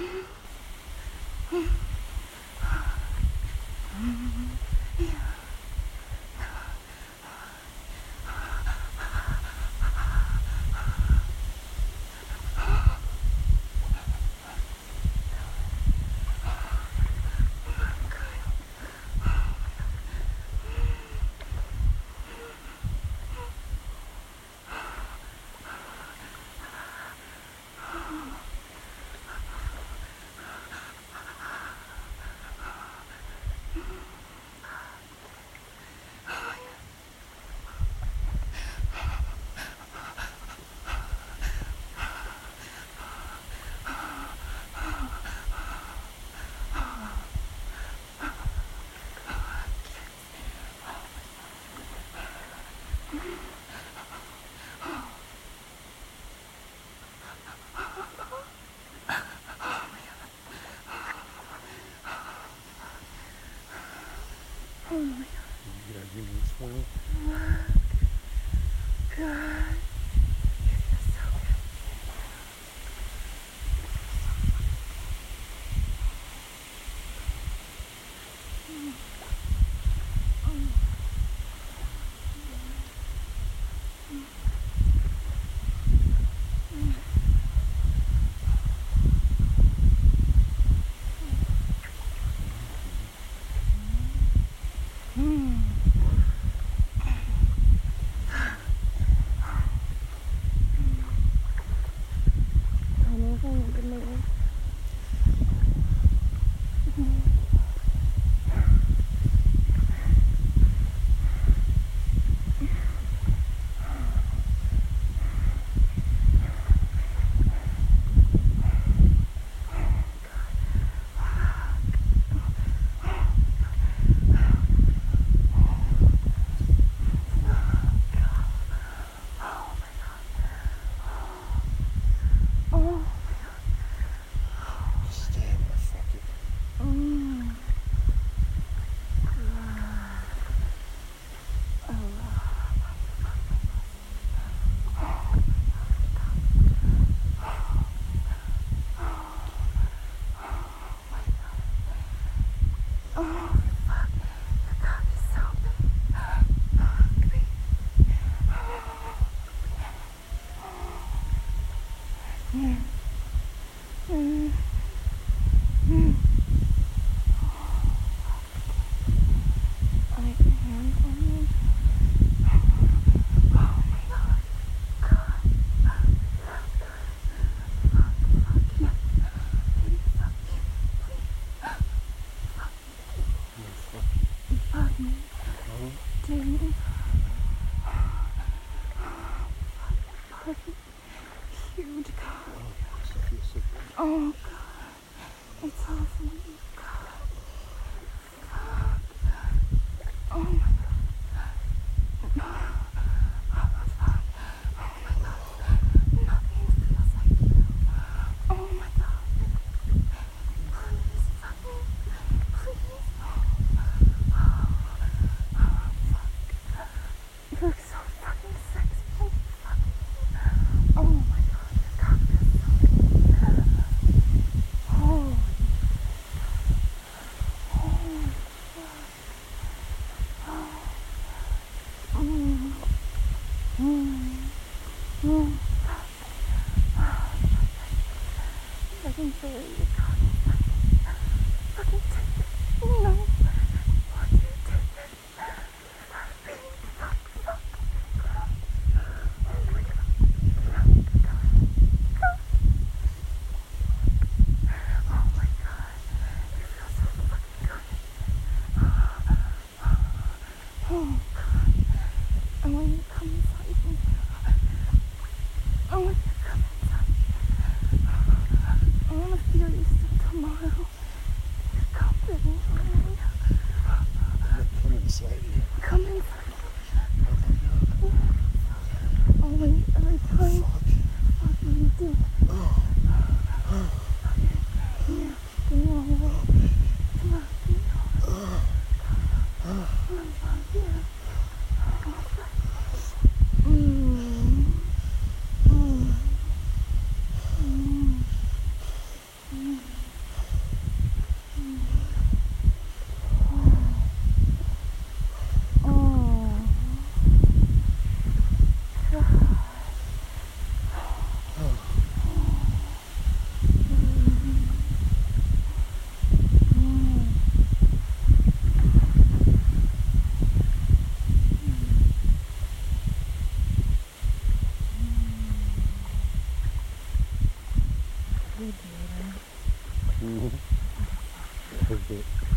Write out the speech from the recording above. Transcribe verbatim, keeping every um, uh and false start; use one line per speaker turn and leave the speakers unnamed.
Oh my God.
You gotta give me this one.
God. You feel so good. Mm. Mm. Mm. Mm. Mm. Amazing, amazing. Oh.
Stay there, fuck it.
Mm. Oh, fuck. Your cock is so big. Come here. Mm. Mm. Mm. I like your hands on me. Oh my God. God. Fuck. Fuck. Fuck you. Please fuck me. Please.
Yeah, fuck you.
Fuck me.
Huh?
Take me. Fuck. Huge cock.
Oh, this feels so good.
Oh God. It's all for you. God. Fuck. Oh my God. Nothing feels like you. Oh my God. Please fuck me. Please. Oh, fuck. You look so fucking sexy. Fuck me. Oh my God. Your cock is so big. Holy. Holy fuck. Oh. Mm. Mm. Mm. Fucking feel your cock is fucking. Fucking take it. No. Why do you take it? Fuck me. Fuck, fuck. Oh my God. Oh my God. You feel so fucking good. Oh God. I want you to come inside me. I want you to come inside me. I want to feel you still tomorrow. You're comforting me. really do, right?
Mm-hmm. That's it.